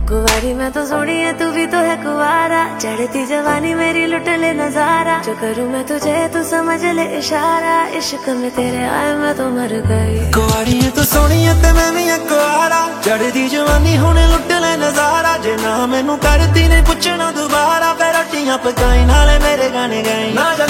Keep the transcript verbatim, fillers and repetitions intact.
कुंवारी मैं तो सोनी है, तू भी तो है कुंवारा। चढ़ती जवानी मेरी लुट ले नजारा। जो करूँ मैं तुझे तू समझ ले इशारा। इश्क में तेरे आए मैं तो मर गई। कुंवारी है तू सोनी है ते मैं भी है कुंवारा। चढ़ती जवानी हुणे लुट ले नजारा। जे ना मैनू करती ने पुछना दोबारा, फिर रोटियां पकाई नाले मेरे गाने गाई ना।